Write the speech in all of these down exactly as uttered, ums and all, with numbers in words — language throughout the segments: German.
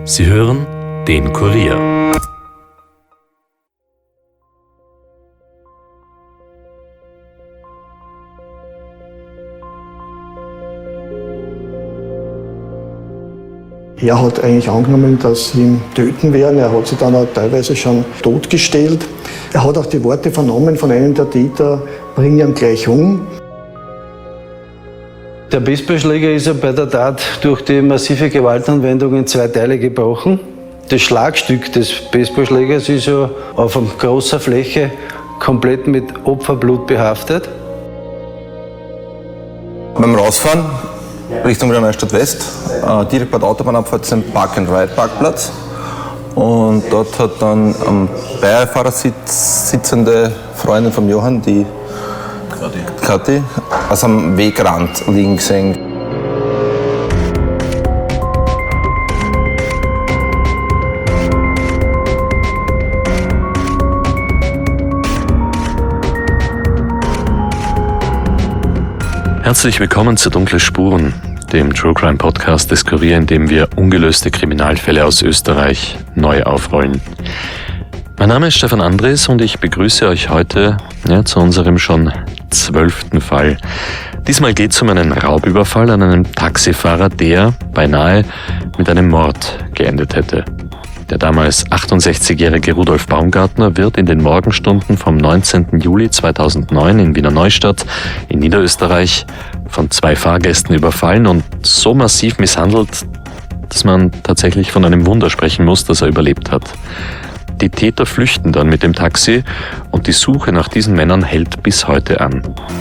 Sie hören den Kurier. Er hat eigentlich angenommen, dass sie ihn töten werden. Er hat sich dann auch teilweise schon totgestellt. Er hat auch die Worte vernommen von einem der Täter, bring ihn gleich um. Der Baseballschläger ist ja bei der Tat durch die massive Gewaltanwendung in zwei Teile gebrochen. Das Schlagstück des Baseballschlägers ist ja auf einer großen Fläche komplett mit Opferblut behaftet. Beim Rausfahren Richtung Wiener Neustadt West, äh, direkt bei der Autobahnabfahrt ist ein Park-and-Ride-Parkplatz. Und dort hat dann am Beifahrersitz sitzende Freundin von Johann, die Kathi, also am Wegrand liegen gesehen. Herzlich willkommen zu Dunkle Spuren, dem True Crime Podcast des Kurier, in dem wir ungelöste Kriminalfälle aus Österreich neu aufrollen. Mein Name ist Stefan Andres und ich begrüße euch heute ja, zu unserem schon zwölften Fall. Diesmal geht es um einen Raubüberfall an einem Taxifahrer, der beinahe mit einem Mord geendet hätte. Der damals achtundsechzigjährige Rudolf Baumgartner wird in den Morgenstunden vom neunzehnten Juli zweitausendneun in Wiener Neustadt in Niederösterreich von zwei Fahrgästen überfallen und so massiv misshandelt, dass man tatsächlich von einem Wunder sprechen muss, dass er überlebt hat. Die Täter flüchten dann mit dem Taxi und die Suche nach diesen Männern hält bis heute an.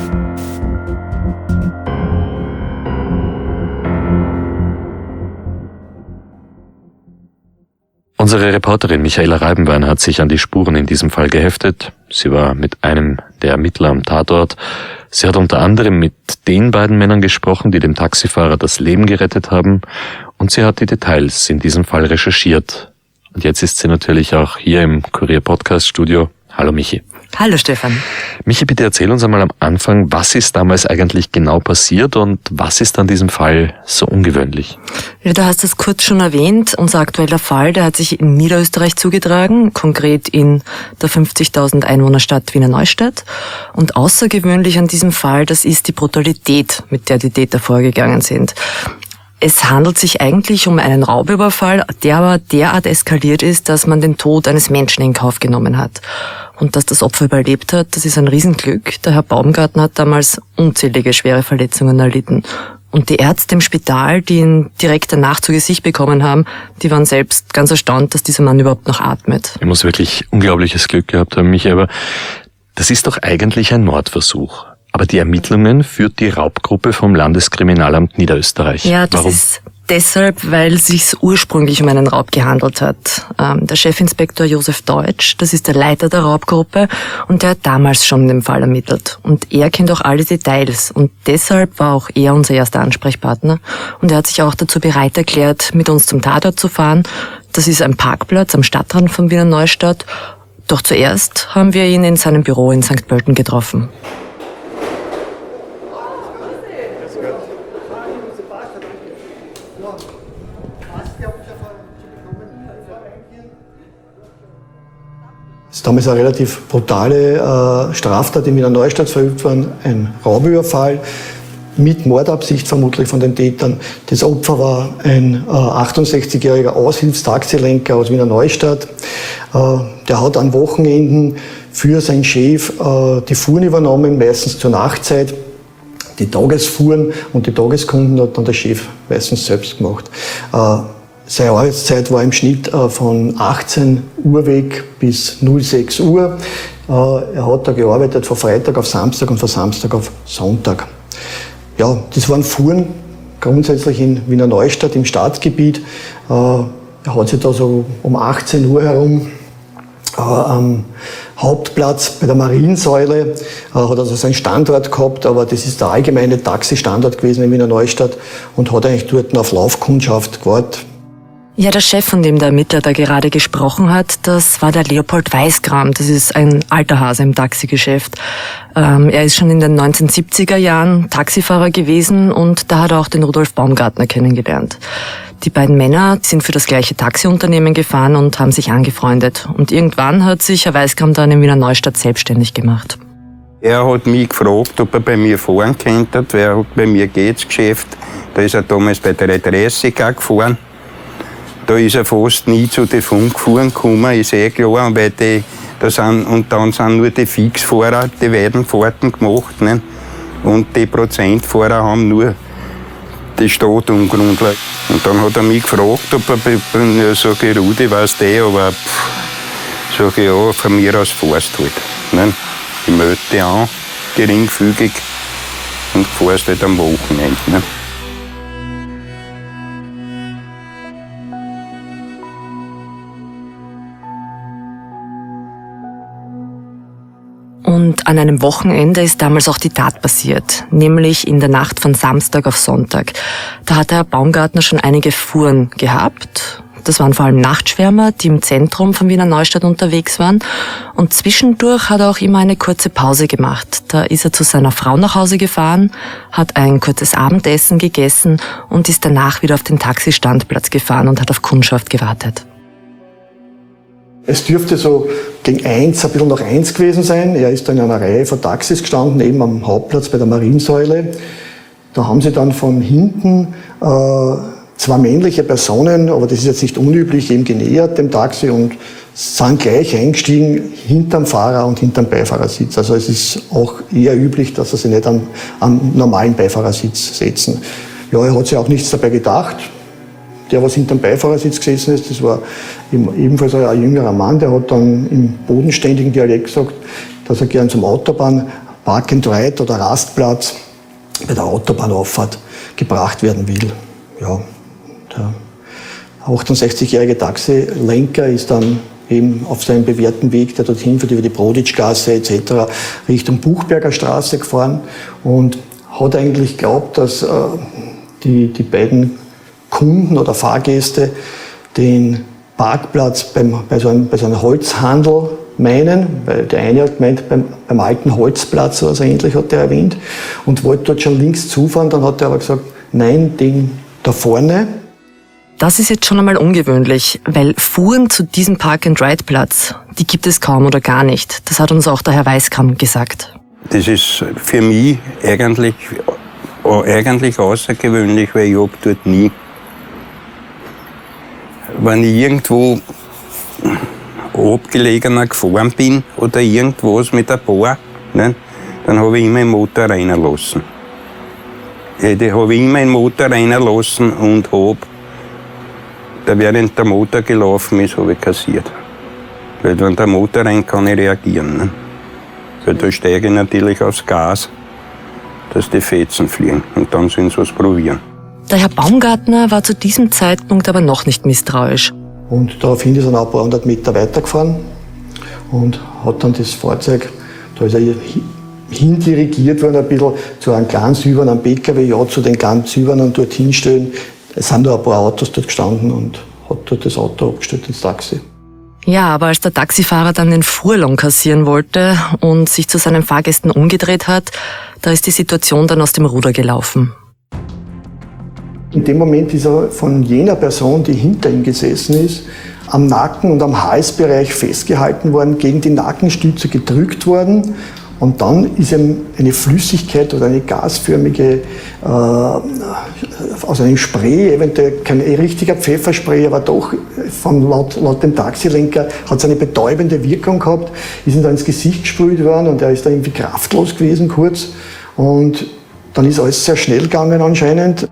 Unsere Reporterin Michaela Reibenwein hat sich an die Spuren in diesem Fall geheftet. Sie war mit einem der Ermittler am Tatort. Sie hat unter anderem mit den beiden Männern gesprochen, die dem Taxifahrer das Leben gerettet haben. Und sie hat die Details in diesem Fall recherchiert. Und jetzt ist sie natürlich auch hier im Kurier-Podcast-Studio. Hallo Michi. Hallo Stefan. Michi, bitte erzähl uns einmal am Anfang, was ist damals eigentlich genau passiert und was ist an diesem Fall so ungewöhnlich? Ja, du hast es kurz schon erwähnt. Unser aktueller Fall, der hat sich in Niederösterreich zugetragen, konkret in der fünfzigtausend Einwohnerstadt Wiener Neustadt. Und außergewöhnlich an diesem Fall, das ist die Brutalität, mit der die Täter vorgegangen sind. Es handelt sich eigentlich um einen Raubüberfall, der aber derart eskaliert ist, dass man den Tod eines Menschen in Kauf genommen hat. Und dass das Opfer überlebt hat, das ist ein Riesenglück. Der Herr Baumgartner hat damals unzählige schwere Verletzungen erlitten. Und die Ärzte im Spital, die ihn direkt danach zu Gesicht bekommen haben, die waren selbst ganz erstaunt, dass dieser Mann überhaupt noch atmet. Er muss wirklich unglaubliches Glück gehabt haben, Michi, aber das ist doch eigentlich ein Mordversuch. Aber die Ermittlungen führt die Raubgruppe vom Landeskriminalamt Niederösterreich. Ja, das Warum? ist deshalb, weil es sich ursprünglich um einen Raub gehandelt hat. Ähm, der Chefinspektor Josef Deutsch, das ist der Leiter der Raubgruppe und der hat damals schon den Fall ermittelt. Und er kennt auch alle Details und deshalb war auch er unser erster Ansprechpartner. Und er hat sich auch dazu bereit erklärt, mit uns zum Tatort zu fahren. Das ist ein Parkplatz am Stadtrand von Wiener Neustadt. Doch zuerst haben wir ihn in seinem Büro in Sankt Pölten getroffen. Es ist damals eine relativ brutale äh, Straftat in Wiener Neustadt verübt worden, ein Raubüberfall mit Mordabsicht vermutlich von den Tätern. Das Opfer war ein äh, achtundsechzigjähriger Aushilfstaxilenker aus Wiener Neustadt. Äh, der hat an Wochenenden für seinen Chef äh, die Fuhren übernommen, meistens zur Nachtzeit. Die Tagesfuhren und die Tageskunden hat dann der Chef meistens selbst gemacht. Äh, Seine Arbeitszeit war im Schnitt von achtzehn Uhr weg bis null sechs Uhr. Er hat da gearbeitet von Freitag auf Samstag und von Samstag auf Sonntag. Ja, das waren Fuhren grundsätzlich in Wiener Neustadt im Stadtgebiet. Er hat sich da so um achtzehn Uhr herum am Hauptplatz bei der Mariensäule, hat also seinen Standort gehabt, aber das ist der allgemeine Taxistandort gewesen in Wiener Neustadt und hat eigentlich dort auf Laufkundschaft gewartet. Ja, der Chef, von dem der Ermittler da gerade gesprochen hat, das war der Leopold Weißgram. Das ist ein alter Hase im Taxigeschäft. Ähm, er ist schon in den neunzehnhundertsiebziger Jahren Taxifahrer gewesen und da hat er auch den Rudolf Baumgartner kennengelernt. Die beiden Männer sind für das gleiche Taxiunternehmen gefahren und haben sich angefreundet. Und irgendwann hat sich Herr Weißgram dann in Wiener Neustadt selbstständig gemacht. Er hat mich gefragt, ob er bei mir fahren könnte, weil er hat bei mir geht das Geschäft. Da ist er damals bei der dreißig gefahren. Da ist er fast nie zu den Funkfuhren gekommen, ist eh klar, weil die, da sind, und dann sind nur die Fixfahrer die weiten Fahrten gemacht. Ne? Und die Prozentfahrer haben nur die Stadt umgerundet. Und dann hat er mich gefragt, ob er bei mir, sag ich, Rudi, weißt du, aber pff, sag ich, ja, von mir aus fährst halt. Ne? Ich melde dich an, geringfügig, und fährst halt am Wochenende. Ne? Und an einem Wochenende ist damals auch die Tat passiert, nämlich in der Nacht von Samstag auf Sonntag. Da hat Herr Baumgartner schon einige Fuhren gehabt. Das waren vor allem Nachtschwärmer, die im Zentrum von Wiener Neustadt unterwegs waren. Und zwischendurch hat er auch immer eine kurze Pause gemacht. Da ist er zu seiner Frau nach Hause gefahren, hat ein kurzes Abendessen gegessen und ist danach wieder auf den Taxistandplatz gefahren und hat auf Kundschaft gewartet. Es dürfte so gegen eins, ein bisschen nach eins gewesen sein. Er ist da in einer Reihe von Taxis gestanden, eben am Hauptplatz bei der Mariensäule. Da haben sie dann von hinten äh, zwei männliche Personen, aber das ist jetzt nicht unüblich, eben genähert dem Taxi und sind gleich eingestiegen hinterm Fahrer und hinterm Beifahrersitz. Also es ist auch eher üblich, dass sie sich nicht an, an normalen Beifahrersitz setzen. Ja, er hat sich auch nichts dabei gedacht. Der, was hinterm Beifahrersitz gesessen ist, das war ebenfalls ein jüngerer Mann, der hat dann im bodenständigen Dialekt gesagt, dass er gern zum Autobahn Park and Ride oder Rastplatz bei der Autobahnauffahrt gebracht werden will. Ja, der achtundsechzigjährige Taxilenker ist dann eben auf seinem bewährten Weg, der dorthin führt, über die Broditschgasse et cetera Richtung Buchberger Straße gefahren und hat eigentlich geglaubt, dass äh, die, die beiden Kunden oder Fahrgäste den Parkplatz beim, bei, so einem, bei so einem Holzhandel meinen, weil der eine hat gemeint, beim, beim alten Holzplatz oder so ähnlich hat er erwähnt und wollte dort schon links zufahren, dann hat er aber gesagt, nein, den da vorne. Das ist jetzt schon einmal ungewöhnlich, weil Fuhren zu diesem Park-and-Ride-Platz, die gibt es kaum oder gar nicht. Das hat uns auch der Herr Weißgram gesagt. Das ist für mich eigentlich, eigentlich außergewöhnlich, weil ich habe dort nie. Wenn ich irgendwo abgelegener gefahren bin oder irgendwas mit ein paar, ne, dann habe ich immer den Motor reinlassen. Ich habe immer den Motor reinlassen und habe, da während der Motor gelaufen ist, habe ich kassiert. Weil wenn der Motor rein kann ich reagieren. Ne? Weil da steige ich natürlich aufs Gas, dass die Fetzen fliegen und dann sollen sie was probieren. Der Herr Baumgartner war zu diesem Zeitpunkt aber noch nicht misstrauisch. Und daraufhin ist er noch ein paar hundert Meter weitergefahren und hat dann das Fahrzeug, da ist er hindirigiert worden ein bisschen zu einem kleinen silbernen P K W, ja, zu den ganz silbernen dorthin stellen. Es sind da ein paar Autos dort gestanden und hat dort das Auto abgestellt ins Taxi. Ja, aber als der Taxifahrer dann den Fuhrlohn kassieren wollte und sich zu seinen Fahrgästen umgedreht hat, da ist die Situation dann aus dem Ruder gelaufen. In dem Moment ist er von jener Person, die hinter ihm gesessen ist, am Nacken und am Halsbereich festgehalten worden, gegen die Nackenstütze gedrückt worden. Und dann ist ihm eine Flüssigkeit oder eine gasförmige, äh, aus einem Spray, eventuell kein richtiger Pfefferspray, aber doch von laut, laut dem Taxilenker hat es eine betäubende Wirkung gehabt, ist ihm da ins Gesicht gesprüht worden und er ist da irgendwie kraftlos gewesen kurz. Und dann ist alles sehr schnell gegangen anscheinend.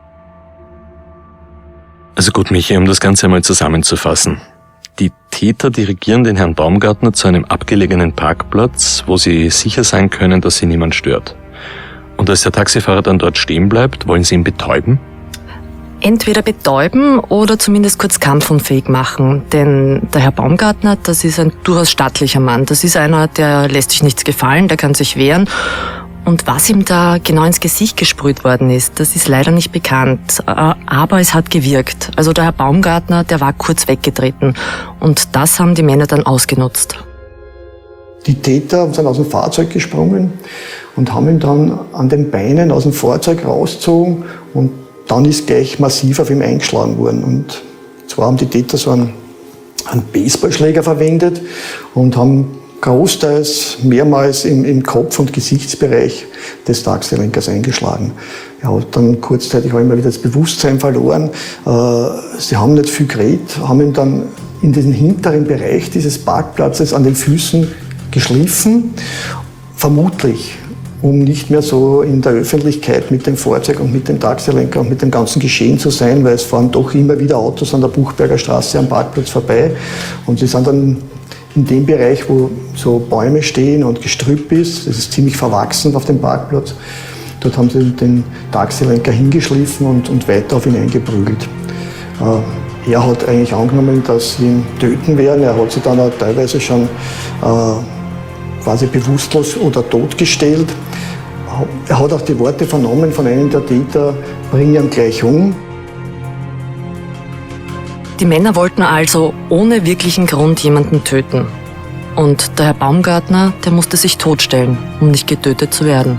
Also gut, Michi, um das Ganze einmal zusammenzufassen. Die Täter dirigieren den Herrn Baumgartner zu einem abgelegenen Parkplatz, wo sie sicher sein können, dass sie niemand stört. Und als der Taxifahrer dann dort stehen bleibt, wollen sie ihn betäuben? Entweder betäuben oder zumindest kurz kampfunfähig machen. Denn der Herr Baumgartner, das ist ein durchaus stattlicher Mann. Das ist einer, der lässt sich nichts gefallen, der kann sich wehren. Und was ihm da genau ins Gesicht gesprüht worden ist, das ist leider nicht bekannt. Aber es hat gewirkt. Also der Herr Baumgartner, der war kurz weggetreten. Und das haben die Männer dann ausgenutzt. Die Täter sind aus dem Fahrzeug gesprungen und haben ihn dann an den Beinen aus dem Fahrzeug rausgezogen. Und dann ist gleich massiv auf ihn eingeschlagen worden. Und zwar haben die Täter so einen, einen Baseballschläger verwendet und haben großteils mehrmals im, im Kopf- und Gesichtsbereich des Taxilenkers eingeschlagen. Er hat dann kurzzeitig auch immer wieder das Bewusstsein verloren. Äh, sie haben nicht viel geredet, haben ihn dann in den hinteren Bereich dieses Parkplatzes an den Füßen geschliffen, vermutlich, um nicht mehr so in der Öffentlichkeit mit dem Fahrzeug und mit dem Taxilenker und mit dem ganzen Geschehen zu sein, weil es fahren doch immer wieder Autos an der Buchberger Straße am Parkplatz vorbei. Und sie sind dann in dem Bereich, wo so Bäume stehen und Gestrüpp ist, das ist ziemlich verwachsen auf dem Parkplatz, dort haben sie den Taxilenker hingeschliffen und, und weiter auf ihn eingeprügelt. Äh, er hat eigentlich angenommen, dass sie ihn töten werden. Er hat sich dann auch teilweise schon äh, quasi bewusstlos oder totgestellt. Er hat auch die Worte vernommen von einem der Täter, bring ihn gleich um. Die Männer wollten also ohne wirklichen Grund jemanden töten. Und der Herr Baumgartner, der musste sich totstellen, um nicht getötet zu werden.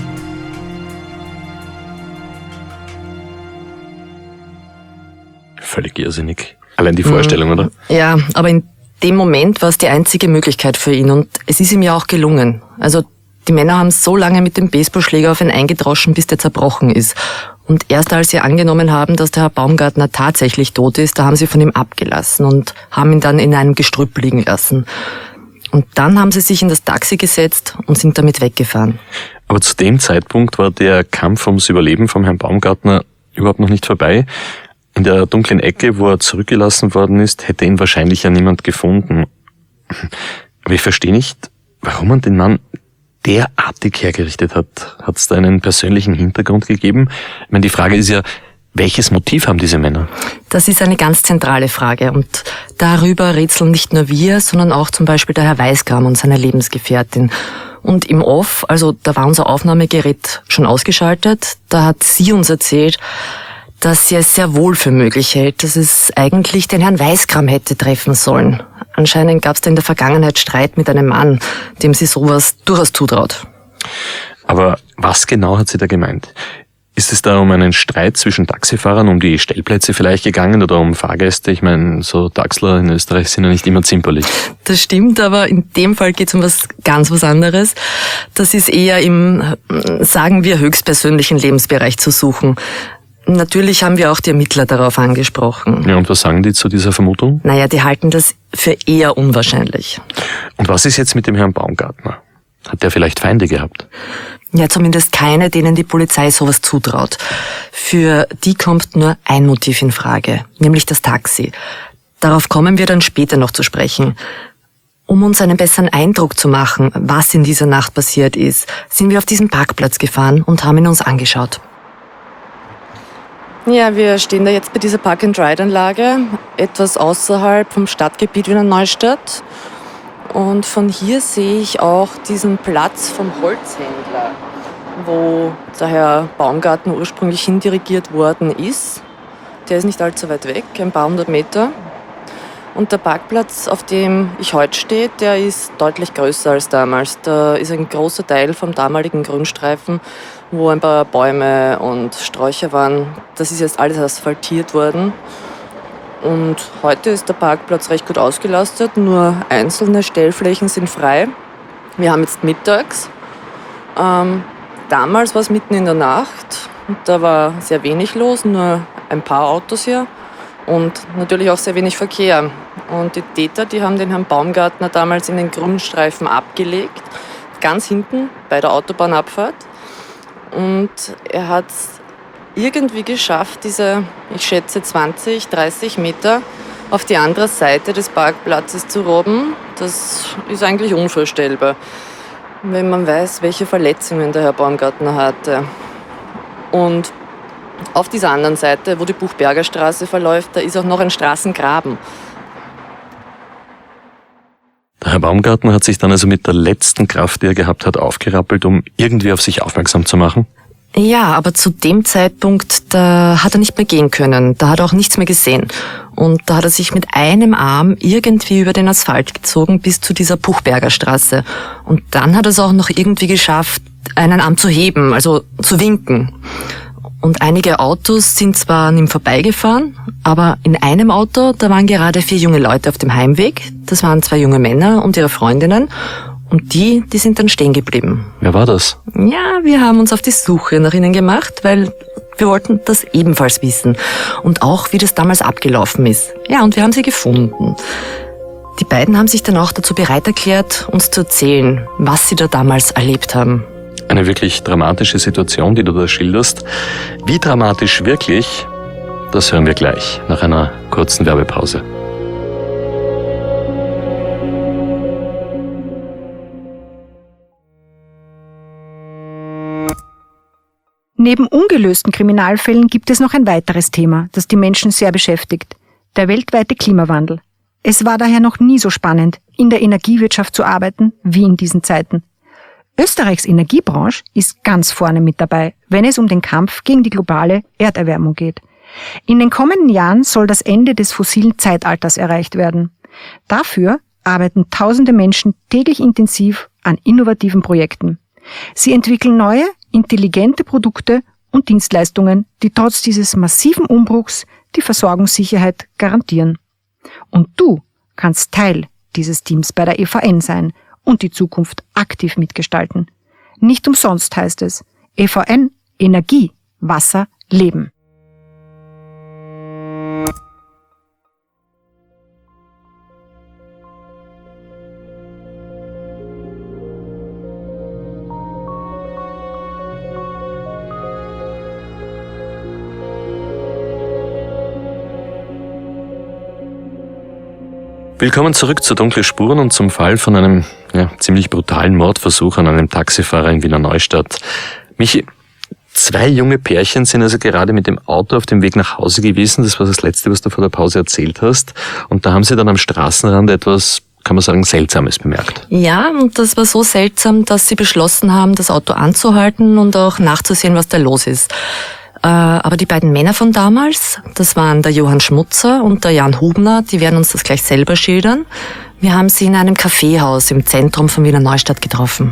Völlig irrsinnig. Allein die Vorstellung, mhm. oder? Ja, aber in dem Moment war es die einzige Möglichkeit für ihn und es ist ihm ja auch gelungen. Also die Männer haben so lange mit dem Baseballschläger auf ihn eingedroschen, bis der zerbrochen ist. Und erst als sie angenommen haben, dass der Herr Baumgartner tatsächlich tot ist, da haben sie von ihm abgelassen und haben ihn dann in einem Gestrüpp liegen lassen. Und dann haben sie sich in das Taxi gesetzt und sind damit weggefahren. Aber zu dem Zeitpunkt war der Kampf ums Überleben vom Herrn Baumgartner überhaupt noch nicht vorbei. In der dunklen Ecke, wo er zurückgelassen worden ist, hätte ihn wahrscheinlich ja niemand gefunden. Aber ich verstehe nicht, warum man den Mann derartig hergerichtet hat. Hat es da einen persönlichen Hintergrund gegeben? Ich meine, die Frage ist ja, welches Motiv haben diese Männer? Das ist eine ganz zentrale Frage und darüber rätseln nicht nur wir, sondern auch zum Beispiel der Herr Weißgram und seine Lebensgefährtin. Und im Off, also da war unser Aufnahmegerät schon ausgeschaltet, da hat sie uns erzählt, dass sie es sehr wohl für möglich hält, dass es eigentlich den Herrn Weißgram hätte treffen sollen. Anscheinend gab es da in der Vergangenheit Streit mit einem Mann, dem sie sowas durchaus zutraut. Aber was genau hat sie da gemeint? Ist es da um einen Streit zwischen Taxifahrern, um die Stellplätze vielleicht gegangen oder um Fahrgäste? Ich meine, so Taxler in Österreich sind ja nicht immer zimperlich. Das stimmt, aber in dem Fall geht es um was ganz was anderes. Das ist eher im, sagen wir, höchstpersönlichen Lebensbereich zu suchen. Natürlich haben wir auch die Ermittler darauf angesprochen. Ja, und was sagen die zu dieser Vermutung? Naja, die halten das für eher unwahrscheinlich. Und was ist jetzt mit dem Herrn Baumgartner? Hat der vielleicht Feinde gehabt? Ja, zumindest keine, denen die Polizei sowas zutraut. Für die kommt nur ein Motiv in Frage, nämlich das Taxi. Darauf kommen wir dann später noch zu sprechen. Um uns einen besseren Eindruck zu machen, was in dieser Nacht passiert ist, sind wir auf diesen Parkplatz gefahren und haben ihn uns angeschaut. Ja, wir stehen da jetzt bei dieser Park-and-Ride-Anlage, etwas außerhalb vom Stadtgebiet Wiener Neustadt. Und von hier sehe ich auch diesen Platz vom Holzhändler, wo der Herr Baumgartner ursprünglich hindirigiert worden ist. Der ist nicht allzu weit weg, ein paar hundert Meter. Und der Parkplatz, auf dem ich heute stehe, der ist deutlich größer als damals. Da ist ein großer Teil vom damaligen Grünstreifen, wo ein paar Bäume und Sträucher waren. Das ist jetzt alles asphaltiert worden. Und heute ist der Parkplatz recht gut ausgelastet, nur einzelne Stellflächen sind frei. Wir haben jetzt mittags. Ähm, damals war es mitten in der Nacht und da war sehr wenig los, nur ein paar Autos hier und natürlich auch sehr wenig Verkehr. Und die Täter, die haben den Herrn Baumgartner damals in den Grünstreifen abgelegt, ganz hinten bei der Autobahnabfahrt. Und er hat es irgendwie geschafft, diese, ich schätze, zwanzig, dreißig Meter auf die andere Seite des Parkplatzes zu robben. Das ist eigentlich unvorstellbar, wenn man weiß, welche Verletzungen der Herr Baumgartner hatte. Und auf dieser anderen Seite, wo die Buchberger Straße verläuft, da ist auch noch ein Straßengraben. Der Herr Baumgartner hat sich dann also mit der letzten Kraft, die er gehabt hat, aufgerappelt, um irgendwie auf sich aufmerksam zu machen? Ja, aber zu dem Zeitpunkt, da hat er nicht mehr gehen können. Da hat er auch nichts mehr gesehen. Und da hat er sich mit einem Arm irgendwie über den Asphalt gezogen bis zu dieser Puchberger Straße. Und dann hat er es auch noch irgendwie geschafft, einen Arm zu heben, also zu winken. Und einige Autos sind zwar an ihm vorbeigefahren, aber in einem Auto, da waren gerade vier junge Leute auf dem Heimweg. Das waren zwei junge Männer und ihre Freundinnen. Und die, die sind dann stehen geblieben. Wer war das? Ja, wir haben uns auf die Suche nach ihnen gemacht, weil wir wollten das ebenfalls wissen. Und auch, wie das damals abgelaufen ist. Ja, und wir haben sie gefunden. Die beiden haben sich dann auch dazu bereit erklärt, uns zu erzählen, was sie da damals erlebt haben. Eine wirklich dramatische Situation, die du da schilderst. Wie dramatisch wirklich, das hören wir gleich nach einer kurzen Werbepause. Neben ungelösten Kriminalfällen gibt es noch ein weiteres Thema, das die Menschen sehr beschäftigt: der weltweite Klimawandel. Es war daher noch nie so spannend, in der Energiewirtschaft zu arbeiten, wie in diesen Zeiten. Österreichs Energiebranche ist ganz vorne mit dabei, wenn es um den Kampf gegen die globale Erderwärmung geht. In den kommenden Jahren soll das Ende des fossilen Zeitalters erreicht werden. Dafür arbeiten tausende Menschen täglich intensiv an innovativen Projekten. Sie entwickeln neue, intelligente Produkte und Dienstleistungen, die trotz dieses massiven Umbruchs die Versorgungssicherheit garantieren. Und du kannst Teil dieses Teams bei der E V N sein und die Zukunft aktiv mitgestalten. Nicht umsonst heißt es E V N, Energie, Wasser, Leben. Willkommen zurück zu Dunkle Spuren und zum Fall von einem ja, ziemlich brutalen Mordversuch an einem Taxifahrer in Wiener Neustadt. Michi, zwei junge Pärchen sind also gerade mit dem Auto auf dem Weg nach Hause gewesen. Das war das Letzte, was du vor der Pause erzählt hast. Und da haben sie dann am Straßenrand etwas, kann man sagen, Seltsames bemerkt. Ja, und das war so seltsam, dass sie beschlossen haben, das Auto anzuhalten und auch nachzusehen, was da los ist. Aber die beiden Männer von damals, das waren der Johann Schmutzer und der Jan Hubner, die werden uns das gleich selber schildern. Wir haben sie in einem Kaffeehaus im Zentrum von Wiener Neustadt getroffen.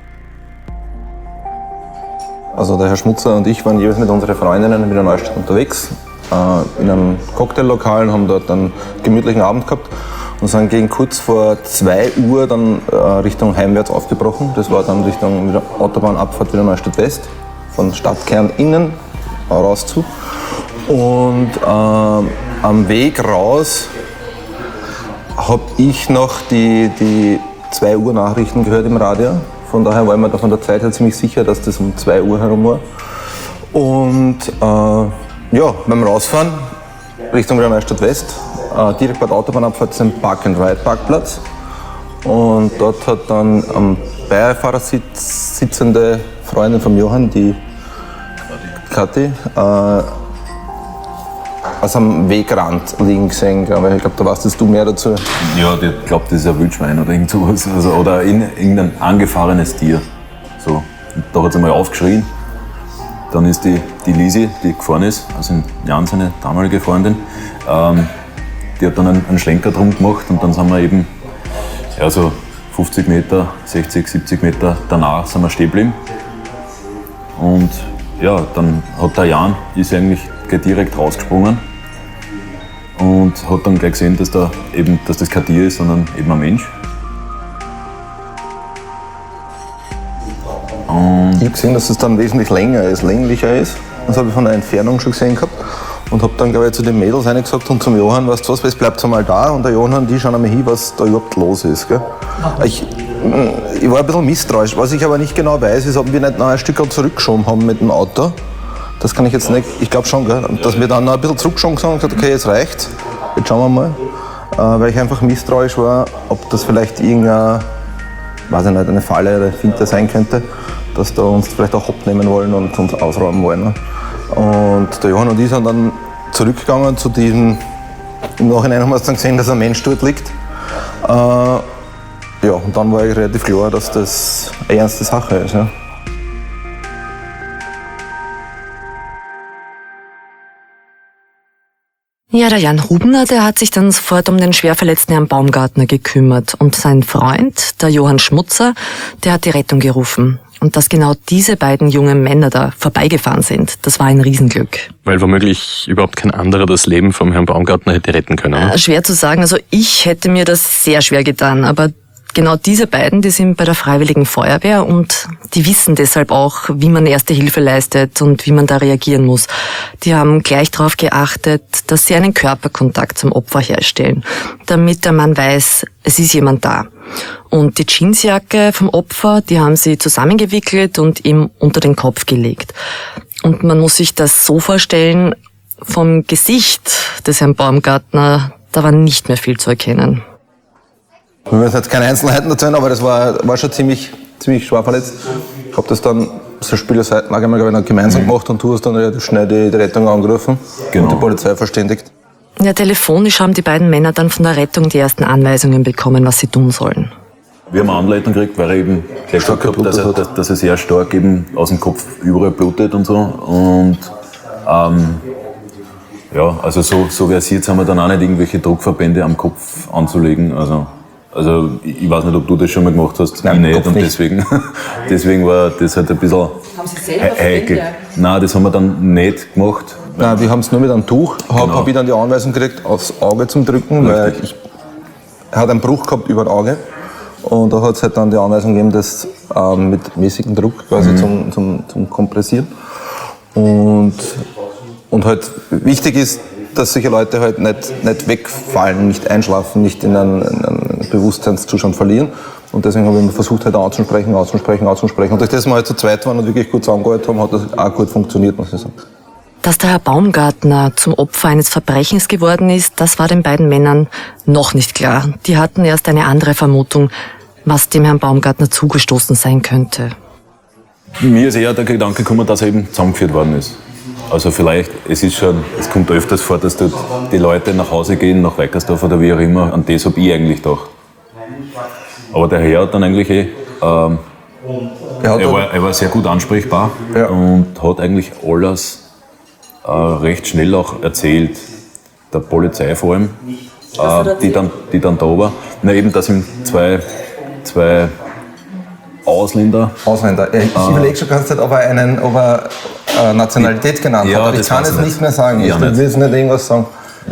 Also der Herr Schmutzer und ich waren jeweils mit unseren Freundinnen in Wiener Neustadt unterwegs, äh, in einem Cocktaillokal und haben dort einen gemütlichen Abend gehabt und sind gegen kurz vor zwei Uhr dann äh, Richtung heimwärts aufgebrochen. Das war dann Richtung Autobahnabfahrt Wiener Neustadt West, von Stadtkern innen raus zu. Und äh, am Weg raus habe ich noch die, die zwei Uhr Nachrichten gehört im Radio. Von daher war ich mir da von der Zeit her ziemlich sicher, dass das um zwei Uhr herum war. Und äh, ja, beim Rausfahren Richtung Wiener Neustadt West, äh, direkt bei der Autobahnabfahrt ist ein Park-and-Ride-Parkplatz. Und dort hat dann am Beifahrersitz sitzende Freundin von Johann, die Kathi, äh, also am Wegrand liegen gesehen, aber ich glaube, da weißt jetzt du mehr dazu. Ja, ich glaube, das ist ein Wildschwein oder irgend sowas, also, oder in, irgendein angefahrenes Tier. So. Und da hat es einmal aufgeschrien. Dann ist die, die Lisi, die gefahren ist, also Jan, seine damalige Freundin, ähm, die hat dann einen, einen Schlenker drum gemacht und dann sind wir eben, ja, so fünfzig Meter, sechzig, siebzig Meter danach sind wir stehen geblieben. Und ja, dann hat der Jan, ist eigentlich gleich direkt rausgesprungen und hat dann gleich gesehen, dass, da eben, dass das kein Tier ist, sondern eben ein Mensch. Und ich habe gesehen, dass es dann wesentlich länger ist, länglicher ist. Das habe ich von der Entfernung schon gesehen gehabt. Und habe dann, glaube ich, zu den Mädels eine gesagt und zum Johann, weißt du was, es bleibt einmal da. Und der Johann, die schauen einmal hin, was da überhaupt los ist. Gell? Ich, ich war ein bisschen misstrauisch. Was ich aber nicht genau weiß, ist, ob wir nicht noch ein Stück zurückgeschoben haben mit dem Auto. Das kann ich jetzt nicht, ich glaube schon, gell? Dass wir dann noch ein bisschen zurückgeschoben haben und gesagt, okay, jetzt reicht's, jetzt schauen wir mal. Äh, weil ich einfach misstrauisch war, ob das vielleicht irgendeine, weiß ich nicht, eine Falle oder Finte sein könnte, dass da uns vielleicht auch hopp nehmen wollen und uns ausräumen wollen. Ne? Und der Johann und ich sind dann zurückgegangen zu diesem, im Nachhinein haben wir dann gesehen, dass ein Mensch dort liegt. Äh, Ja, und dann war ich relativ klar, dass das eine ernste Sache ist. Ja. Ja, der Jan Hubner, der hat sich dann sofort um den schwer verletzten Herrn Baumgartner gekümmert. Und sein Freund, der Johann Schmutzer, der hat die Rettung gerufen. Und dass genau diese beiden jungen Männer da vorbeigefahren sind, das war ein Riesenglück. Weil womöglich überhaupt kein anderer das Leben vom Herrn Baumgartner hätte retten können. Äh, schwer zu sagen, also ich hätte mir das sehr schwer getan, aber genau diese beiden, die sind bei der Freiwilligen Feuerwehr und die wissen deshalb auch, wie man Erste Hilfe leistet und wie man da reagieren muss. Die haben gleich darauf geachtet, dass sie einen Körperkontakt zum Opfer herstellen, damit der Mann weiß, es ist jemand da. Und die Jeansjacke vom Opfer, die haben sie zusammengewickelt und ihm unter den Kopf gelegt. Und man muss sich das so vorstellen, vom Gesicht des Herrn Baumgartner, da war nicht mehr viel zu erkennen. Wir müssen jetzt keine Einzelheiten erzählen, aber das war, war schon ziemlich, ziemlich schwer verletzt. Ich habe das dann, so Spielerseiten einmal glaube ich, gemeinsam mhm. gemacht und du hast dann relativ schnell die, die Rettung angerufen genau. und die Polizei verständigt. Ja, telefonisch haben die beiden Männer dann von der Rettung die ersten Anweisungen bekommen, was sie tun sollen. Wir haben eine Anleitung gekriegt, weil er eben gleich gesagt hat, dass er, dass, dass er sehr stark eben aus dem Kopf überall blutet und so. Und ähm, ja, also so, so versiert sind wir dann auch nicht, irgendwelche Druckverbände am Kopf anzulegen. Also, also ich weiß nicht, ob du das schon mal gemacht hast, nein, ich nicht. Und deswegen, deswegen war das halt ein bisschen haben Sie selber heikel. Nein, das haben wir dann nicht gemacht. Nein, wir haben es nur mit einem Tuch. Habe Genau. hab ich dann die Anweisung gekriegt, aufs Auge zum Drücken, weil ich, er hat einen Bruch gehabt über das Auge. Und da hat es halt dann die Anweisung gegeben, das ähm, mit mäßigem Druck quasi mhm. zum, zum, zum Kompressieren. Und, und halt wichtig ist, dass solche Leute halt nicht, nicht wegfallen, nicht einschlafen, nicht in einen, in einen Bewusstseinszustand verlieren. Und deswegen habe ich versucht, halt auszusprechen, auszusprechen, auszusprechen. Und durch das wir halt zu zweit waren und wirklich gut zusammengearbeitet haben, hat das auch gut funktioniert, muss ich sagen. Dass der Herr Baumgartner zum Opfer eines Verbrechens geworden ist, das war den beiden Männern noch nicht klar. Die hatten erst eine andere Vermutung, was dem Herrn Baumgartner zugestoßen sein könnte. Mir ist eher der Gedanke gekommen, dass er eben zusammengeführt worden ist. Also vielleicht, es ist schon, es kommt öfters vor, dass dort die Leute nach Hause gehen, nach Weikersdorf oder wie auch immer, an das habe ich eigentlich gedacht. Aber der Herr hat dann eigentlich eh, ähm, er, er, war, er war sehr gut ansprechbar ja. und hat eigentlich alles äh, recht schnell auch erzählt, der Polizei vor allem, äh, die, dann, die dann da war. Na eben, dass ihm zwei, zwei Ausländer... Ausländer. Ich äh, überlege schon ganz Zeit, ob er, einen, ob er äh, Nationalität genannt ja, hat, aber ich kann es nicht. nicht mehr sagen. Ja, ich will jetzt nicht irgendwas sagen.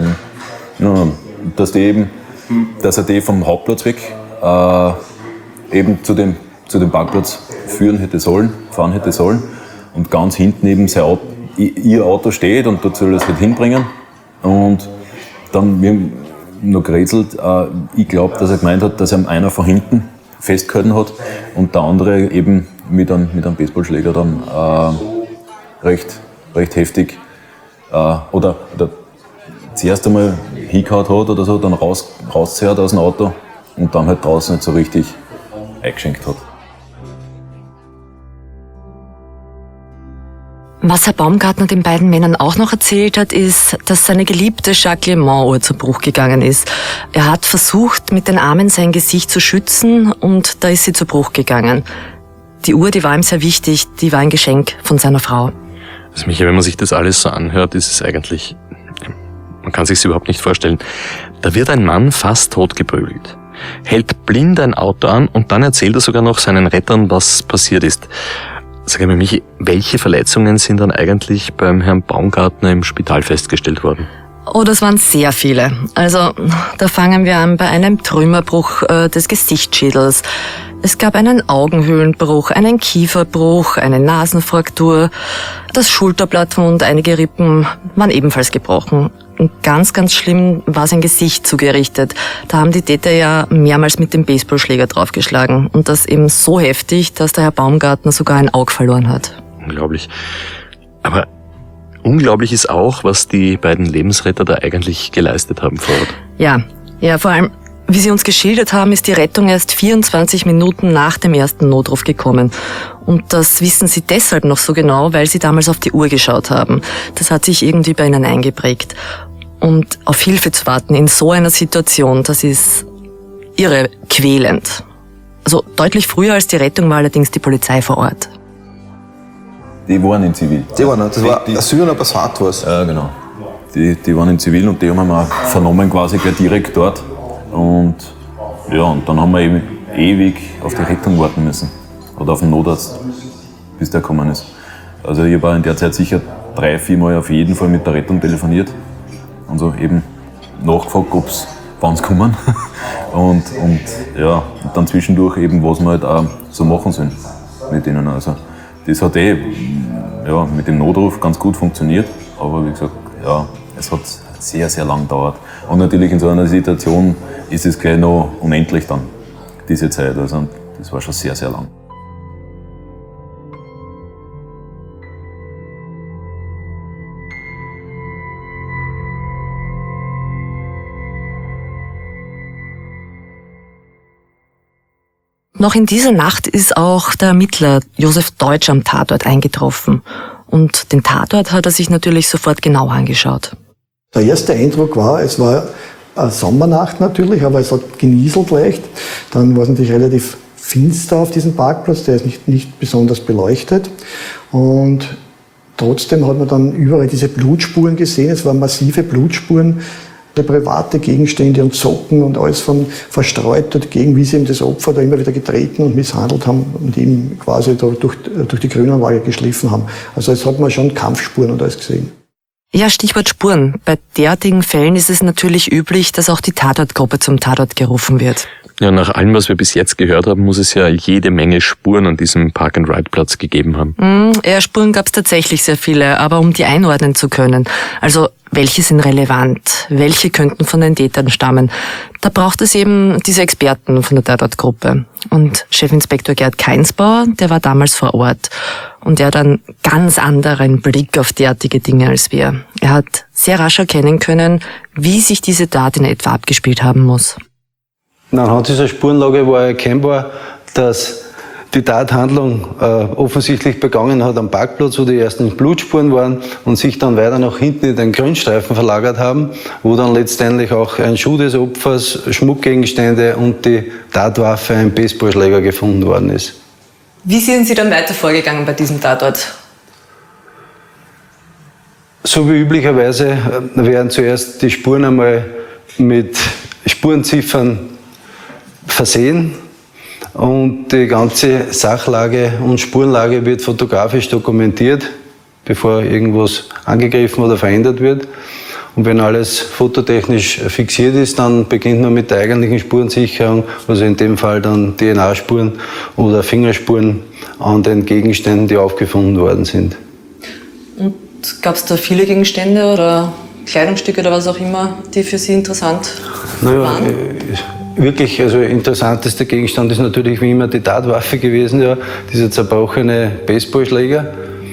Ja. Ja, dass, die eben, dass er die vom Hauptplatz weg äh, eben zu dem, zu dem Parkplatz führen hätte sollen, fahren hätte sollen und ganz hinten eben sein Auto, ihr Auto steht und dort soll er es halt hinbringen. Und dann, wir haben noch gerätselt, äh, ich glaube, dass er gemeint hat, dass er einer von hinten festgehalten hat und der andere eben mit einem, mit einem Baseballschläger dann äh, recht, recht heftig äh, oder, oder zuerst einmal hingehauen hat oder so, dann raus, rauszerrt aus dem Auto und dann halt draußen nicht so richtig eingeschenkt hat. Was Herr Baumgartner den beiden Männern auch noch erzählt hat, ist, dass seine geliebte Jacques Le Mans-Uhr zu Bruch gegangen ist. Er hat versucht, mit den Armen sein Gesicht zu schützen und da ist sie zu Bruch gegangen. Die Uhr, die war ihm sehr wichtig, die war ein Geschenk von seiner Frau. Also Michael, wenn man sich das alles so anhört, ist es eigentlich, man kann sich es überhaupt nicht vorstellen. Da wird ein Mann fast totgeprügelt, hält blind ein Auto an und dann erzählt er sogar noch seinen Rettern, was passiert ist. Sag mal, Michi, welche Verletzungen sind dann eigentlich beim Herrn Baumgartner im Spital festgestellt worden? Oh, das waren sehr viele. Also, da fangen wir an bei einem Trümmerbruch äh, des Gesichtsschädels. Es gab einen Augenhöhlenbruch, einen Kieferbruch, eine Nasenfraktur. Das Schulterblatt und einige Rippen waren ebenfalls gebrochen. Und ganz, ganz schlimm war sein Gesicht zugerichtet. Da haben die Täter ja mehrmals mit dem Baseballschläger draufgeschlagen. Und das eben so heftig, dass der Herr Baumgartner sogar ein Auge verloren hat. Unglaublich. Aber unglaublich ist auch, was die beiden Lebensretter da eigentlich geleistet haben vor Ort. Ja, ja, vor allem, wie sie uns geschildert haben, ist die Rettung erst vierundzwanzig Minuten nach dem ersten Notruf gekommen. Und das wissen sie deshalb noch so genau, weil sie damals auf die Uhr geschaut haben. Das hat sich irgendwie bei ihnen eingeprägt. Und auf Hilfe zu warten in so einer Situation, das ist irre quälend. Also deutlich früher als die Rettung war allerdings die Polizei vor Ort. Die waren in Zivil. Die waren, das war die, Asyl, aber Passat war es. Ja, genau. Die, die waren in Zivil und die haben wir vernommen quasi gleich direkt dort. Und ja, und dann haben wir eben ewig auf die Rettung warten müssen. Oder auf den Notarzt, bis der gekommen ist. Also ich habe in der Zeit sicher drei, vier Mal auf jeden Fall mit der Rettung telefoniert. Und so eben nachgefragt, ob es, wann sie kommen. und, und ja, und dann zwischendurch eben, was wir halt auch so machen sollen mit denen. Also das hat eh ja, mit dem Notruf ganz gut funktioniert. Aber wie gesagt, ja, es hat sehr, sehr lang gedauert. Und natürlich in so einer Situation ist es gleich noch unendlich dann, diese Zeit. Also das war schon sehr, sehr lang. Noch in dieser Nacht ist auch der Ermittler Josef Deutsch am Tatort eingetroffen. Und den Tatort hat er sich natürlich sofort genau angeschaut. Der erste Eindruck war, es war eine Sommernacht natürlich, aber es hat genieselt leicht. Dann war es natürlich relativ finster auf diesem Parkplatz, der ist nicht, nicht besonders beleuchtet. Und trotzdem hat man dann überall diese Blutspuren gesehen. Es waren massive Blutspuren, private Gegenstände und Socken und alles von verstreut dort gegen, wie sie eben das Opfer da immer wieder getreten und misshandelt haben und ihm quasi da durch, durch die Grünanlage geschliffen haben. Also jetzt hat man schon Kampfspuren und alles gesehen. Ja, Stichwort Spuren. Bei derartigen Fällen ist es natürlich üblich, dass auch die Tatortgruppe zum Tatort gerufen wird. Ja, nach allem, was wir bis jetzt gehört haben, muss es ja jede Menge Spuren an diesem Park-and-Ride-Platz gegeben haben. Mm, ja, Spuren gab es tatsächlich sehr viele, aber um die einordnen zu können, also welche sind relevant, welche könnten von den Tätern stammen, da braucht es eben diese Experten von der Tatortgruppe. Und Chefinspektor Gerd Keinsbauer, der war damals vor Ort und er hat einen ganz anderen Blick auf derartige Dinge als wir. Er hat sehr rasch erkennen können, wie sich diese Tat in etwa abgespielt haben muss. Anhand dieser Spurenlage war erkennbar, dass die Tathandlung äh, offensichtlich begangen hat am Parkplatz, wo die ersten Blutspuren waren und sich dann weiter nach hinten in den Grünstreifen verlagert haben, wo dann letztendlich auch ein Schuh des Opfers, Schmuckgegenstände und die Tatwaffe, ein Baseballschläger, gefunden worden ist. Wie sind Sie dann weiter vorgegangen bei diesem Tatort? So wie üblicherweise werden zuerst die Spuren einmal mit Spurenziffern versehen und die ganze Sachlage und Spurenlage wird fotografisch dokumentiert, bevor irgendwas angegriffen oder verändert wird. Und wenn alles fototechnisch fixiert ist, dann beginnt man mit der eigentlichen Spurensicherung, also in dem Fall dann D N A-Spuren oder Fingerspuren an den Gegenständen, die aufgefunden worden sind. Und gab es da viele Gegenstände oder Kleidungsstücke oder was auch immer, die für Sie interessant naja, waren? Wirklich, also interessantester Gegenstand ist natürlich wie immer die Tatwaffe gewesen, ja, dieser zerbrochene Baseballschläger.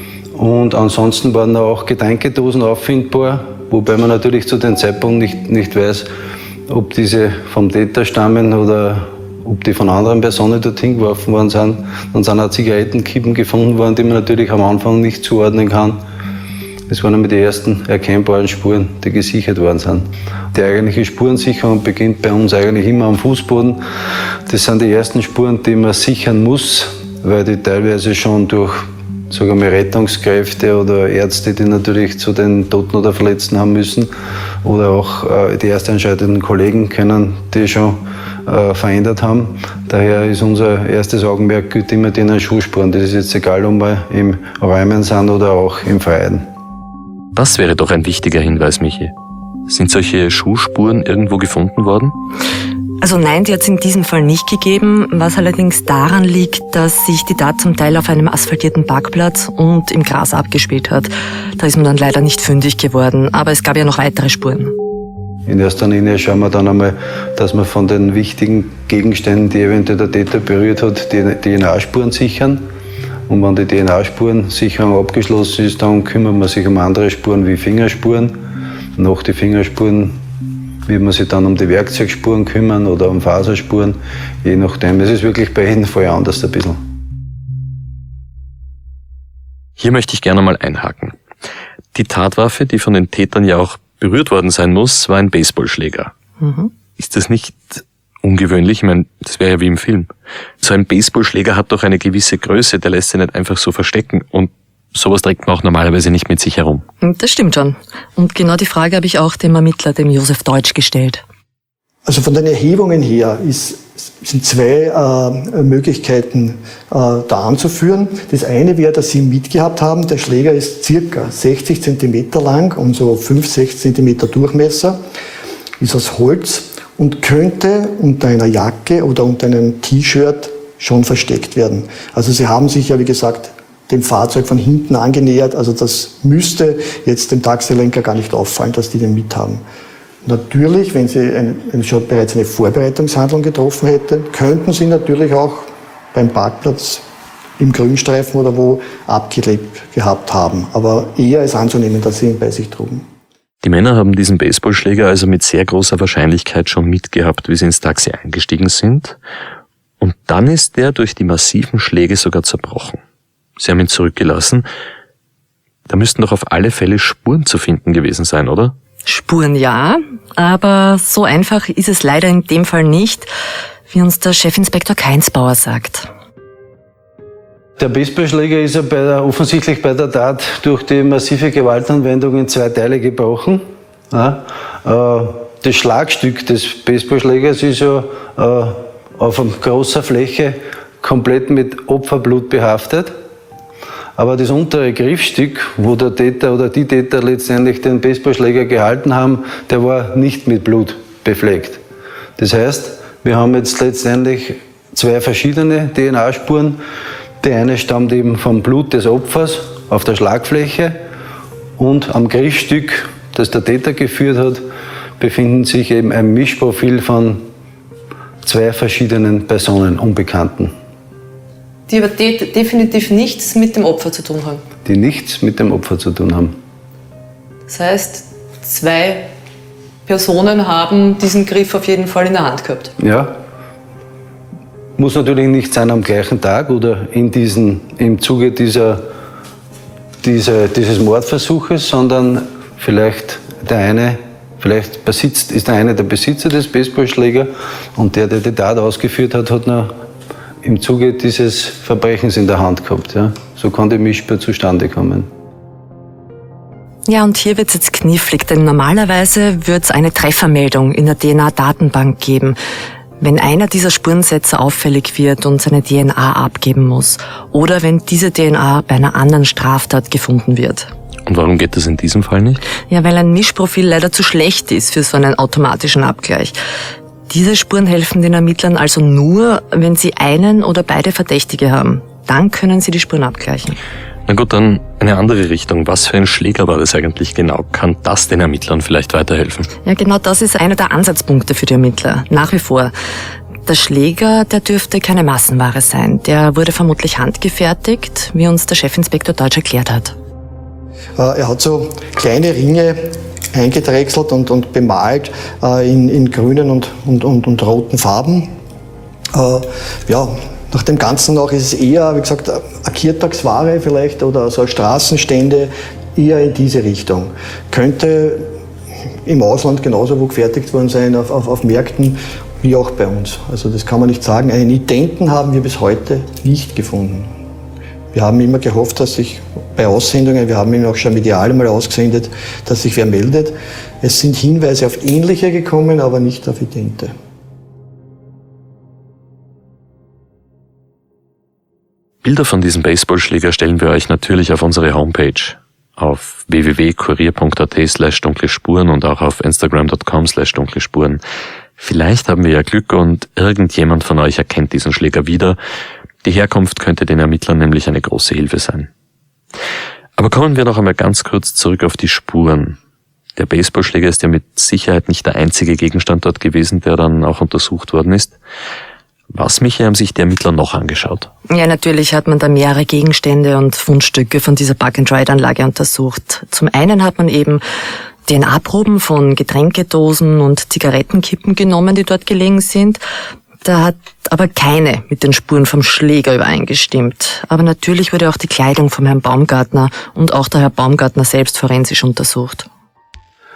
Und ansonsten waren da auch Getränkedosen auffindbar, wobei man natürlich zu dem Zeitpunkt nicht, nicht weiß, ob diese vom Täter stammen oder ob die von anderen Personen dorthin geworfen worden sind. Dann sind auch Zigarettenkippen gefunden worden, die man natürlich am Anfang nicht zuordnen kann. Das waren die ersten erkennbaren Spuren, die gesichert worden sind. Die eigentliche Spurensicherung beginnt bei uns eigentlich immer am Fußboden. Das sind die ersten Spuren, die man sichern muss, weil die teilweise schon durch, sagen wir, Rettungskräfte oder Ärzte, die natürlich zu den Toten oder Verletzten haben müssen, oder auch äh, die erst entscheidenden Kollegen können die schon äh, verändert haben. Daher ist unser erstes Augenmerk gilt immer den Schuhspuren. Das ist jetzt egal, ob wir im Räumen sind oder auch im Freien. Das wäre doch ein wichtiger Hinweis, Michi. Sind solche Schuhspuren irgendwo gefunden worden? Also nein, die hat es in diesem Fall nicht gegeben, was allerdings daran liegt, dass sich die Tat zum Teil auf einem asphaltierten Parkplatz und im Gras abgespielt hat. Da ist man dann leider nicht fündig geworden, aber es gab ja noch weitere Spuren. In erster Linie schauen wir dann einmal, dass wir von den wichtigen Gegenständen, die eventuell der Täter berührt hat, die D N A-Spuren sichern. Und wenn die D N A-Spurensicherung abgeschlossen ist, dann kümmert man sich um andere Spuren wie Fingerspuren. Nach den Fingerspuren wird man sich dann um die Werkzeugspuren kümmern oder um Faserspuren, je nachdem. Es ist wirklich bei jedem Fall anders ein bisschen. Hier möchte ich gerne mal einhaken. Die Tatwaffe, die von den Tätern ja auch berührt worden sein muss, war ein Baseballschläger. Mhm. Ist das nicht ungewöhnlich. Ich meine, das wäre ja wie im Film. So ein Baseballschläger hat doch eine gewisse Größe, der lässt sich nicht einfach so verstecken. Und sowas trägt man auch normalerweise nicht mit sich herum. Das stimmt schon. Und genau die Frage habe ich auch dem Ermittler, dem Josef Deutsch, gestellt. Also von den Erhebungen her ist, sind zwei äh, Möglichkeiten äh, da anzuführen. Das eine wäre, dass Sie mitgehabt haben, der Schläger ist circa sechzig Zentimeter lang und so fünf, sechs Zentimeter Durchmesser, ist aus Holz und könnte unter einer Jacke oder unter einem T-Shirt schon versteckt werden. Also Sie haben sich ja, wie gesagt, dem Fahrzeug von hinten angenähert, also das müsste jetzt dem Taxilenker gar nicht auffallen, dass die den mithaben. Natürlich, wenn Sie eine, eine, schon bereits eine Vorbereitungshandlung getroffen hätten, könnten Sie natürlich auch beim Parkplatz im Grünstreifen oder wo abgelebt gehabt haben. Aber eher ist anzunehmen, dass Sie ihn bei sich trugen. Die Männer haben diesen Baseballschläger also mit sehr großer Wahrscheinlichkeit schon mitgehabt, wie sie ins Taxi eingestiegen sind. Und dann ist der durch die massiven Schläge sogar zerbrochen. Sie haben ihn zurückgelassen. Da müssten doch auf alle Fälle Spuren zu finden gewesen sein, oder? Spuren ja, aber so einfach ist es leider in dem Fall nicht, wie uns der Chefinspektor Keinsbauer sagt. Der Baseballschläger ist ja bei der, offensichtlich bei der Tat durch die massive Gewaltanwendung in zwei Teile gebrochen. Ja, äh, das Schlagstück des Baseballschlägers ist ja äh, auf einer großen Fläche komplett mit Opferblut behaftet. Aber das untere Griffstück, wo der Täter oder die Täter letztendlich den Baseballschläger gehalten haben, der war nicht mit Blut befleckt. Das heißt, wir haben jetzt letztendlich zwei verschiedene D N A-Spuren. Die eine stammt eben vom Blut des Opfers auf der Schlagfläche und am Griffstück, das der Täter geführt hat, befinden sich eben ein Mischprofil von zwei verschiedenen Personen, Unbekannten. Die aber de- definitiv nichts mit dem Opfer zu tun haben. Die nichts mit dem Opfer zu tun haben. Das heißt, zwei Personen haben diesen Griff auf jeden Fall in der Hand gehabt. Ja. Muss natürlich nicht sein am gleichen Tag oder in diesen, im Zuge dieser, dieser, dieses Mordversuches, sondern vielleicht der eine, vielleicht besitzt, ist der eine der Besitzer des Baseballschlägers und der, der die Tat ausgeführt hat, hat noch im Zuge dieses Verbrechens in der Hand gehabt. Ja. So kann die Mischspur zustande kommen. Ja, und hier wird's jetzt knifflig, denn normalerweise wird's eine Treffermeldung in der D N A-Datenbank geben, wenn einer dieser Spurensätze auffällig wird und seine D N A abgeben muss oder wenn diese D N A bei einer anderen Straftat gefunden wird. Und warum geht das in diesem Fall nicht? Ja, weil ein Mischprofil leider zu schlecht ist für so einen automatischen Abgleich. Diese Spuren helfen den Ermittlern also nur, wenn sie einen oder beide Verdächtige haben. Dann können sie die Spuren abgleichen. Na gut, dann eine andere Richtung. Was für ein Schläger war das eigentlich genau? Kann das den Ermittlern vielleicht weiterhelfen? Ja, genau das ist einer der Ansatzpunkte für die Ermittler. Nach wie vor. Der Schläger, der dürfte keine Massenware sein. Der wurde vermutlich handgefertigt, wie uns der Chefinspektor Deutsch erklärt hat. Er hat so kleine Ringe eingedrechselt und, und bemalt äh, in, in grünen und, und, und, und roten Farben. Äh, ja, nach dem Ganzen noch ist es eher, wie gesagt, eine Kirtagsware vielleicht oder so Straßenstände, eher in diese Richtung. Könnte im Ausland genauso wo gefertigt worden sein, auf, auf, auf Märkten, wie auch bei uns. Also das kann man nicht sagen. Einen Identen haben wir bis heute nicht gefunden. Wir haben immer gehofft, dass sich bei Aussendungen, wir haben ihn auch schon medial mal ausgesendet, dass sich wer meldet. Es sind Hinweise auf Ähnliche gekommen, aber nicht auf Idente. Bilder von diesem Baseballschläger stellen wir euch natürlich auf unsere Homepage auf w w w punkt kurier punkt a t slash dunkle Spuren und auch auf instagram punkt com slash dunkle Spuren. Vielleicht haben wir ja Glück und irgendjemand von euch erkennt diesen Schläger wieder. Die Herkunft könnte den Ermittlern nämlich eine große Hilfe sein. Aber kommen wir noch einmal ganz kurz zurück auf die Spuren. Der Baseballschläger ist ja mit Sicherheit nicht der einzige Gegenstand dort gewesen, der dann auch untersucht worden ist. Was, Michi, haben sich die Ermittler noch angeschaut? Ja, natürlich hat man da mehrere Gegenstände und Fundstücke von dieser Park-and-Ride-Anlage untersucht. Zum einen hat man eben D N A-Proben von Getränkedosen und Zigarettenkippen genommen, die dort gelegen sind. Da hat aber keine mit den Spuren vom Schläger übereingestimmt. Aber natürlich wurde auch die Kleidung vom Herrn Baumgartner und auch der Herr Baumgartner selbst forensisch untersucht.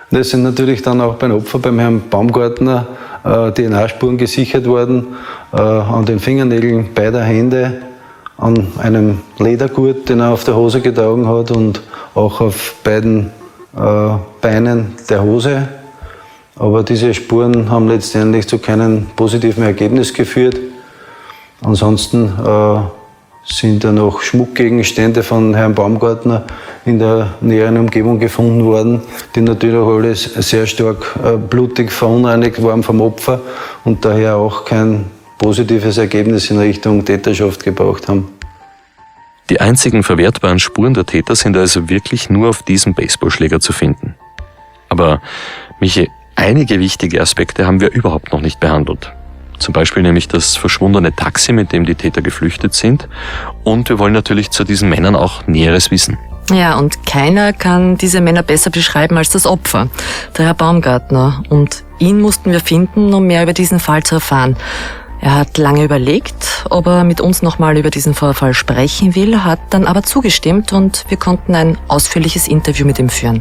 Es sind natürlich dann auch beim Opfer, beim Herrn Baumgartner, äh, D N A-Spuren gesichert worden, äh, an den Fingernägeln beider Hände, an einem Ledergurt, den er auf der Hose getragen hat und auch auf beiden äh, Beinen der Hose. Aber diese Spuren haben letztendlich zu keinem positiven Ergebnis geführt. Ansonsten äh, sind da noch Schmuckgegenstände von Herrn Baumgartner in der näheren Umgebung gefunden worden, die natürlich auch alles sehr stark äh, blutig verunreinigt waren vom Opfer und daher auch kein positives Ergebnis in Richtung Täterschaft gebraucht haben. Die einzigen verwertbaren Spuren der Täter sind also wirklich nur auf diesem Baseballschläger zu finden. Aber Michi, einige wichtige Aspekte haben wir überhaupt noch nicht behandelt. Zum Beispiel nämlich das verschwundene Taxi, mit dem die Täter geflüchtet sind. Und wir wollen natürlich zu diesen Männern auch Näheres wissen. Ja, und keiner kann diese Männer besser beschreiben als das Opfer, der Herr Baumgartner. Und ihn mussten wir finden, um mehr über diesen Fall zu erfahren. Er hat lange überlegt, ob er mit uns nochmal über diesen Vorfall sprechen will, hat dann aber zugestimmt und wir konnten ein ausführliches Interview mit ihm führen.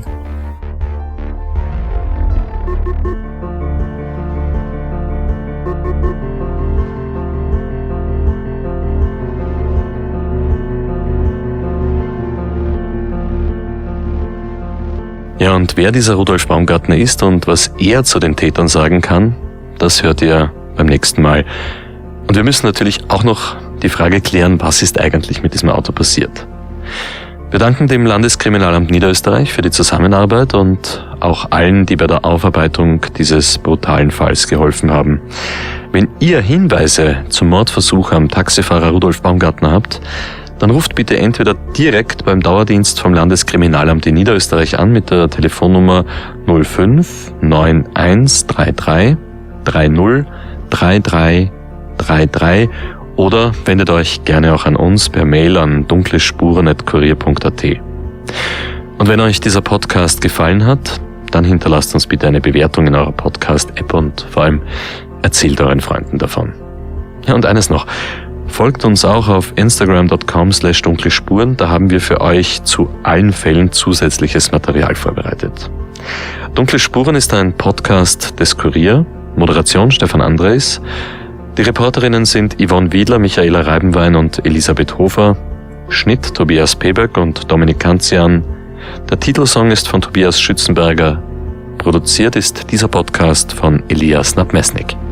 Ja, und wer dieser Rudolf Baumgartner ist und was er zu den Tätern sagen kann, das hört ihr beim nächsten Mal. Und wir müssen natürlich auch noch die Frage klären, was ist eigentlich mit diesem Auto passiert. Wir danken dem Landeskriminalamt Niederösterreich für die Zusammenarbeit und auch allen, die bei der Aufarbeitung dieses brutalen Falls geholfen haben. Wenn ihr Hinweise zum Mordversuch am Taxifahrer Rudolf Baumgartner habt, dann ruft bitte entweder direkt beim Dauerdienst vom Landeskriminalamt in Niederösterreich an mit der Telefonnummer null fünf neun eins drei drei drei null drei drei drei drei oder wendet euch gerne auch an uns per Mail an dunklespuren at kurier punkt at. Und wenn euch dieser Podcast gefallen hat, dann hinterlasst uns bitte eine Bewertung in eurer Podcast-App und vor allem erzählt euren Freunden davon. Ja, und eines noch. Folgt uns auch auf instagram punkt com slash dunkle Spuren, da haben wir für euch zu allen Fällen zusätzliches Material vorbereitet. Dunkle Spuren ist ein Podcast des Kurier, Moderation Stefan Andres. Die Reporterinnen sind Yvonne Wiedler, Michaela Reibenwein und Elisabeth Hofer. Schnitt Tobias Pebek und Dominik Kanzian. Der Titelsong ist von Tobias Schützenberger. Produziert ist dieser Podcast von Elias Nabmesnik.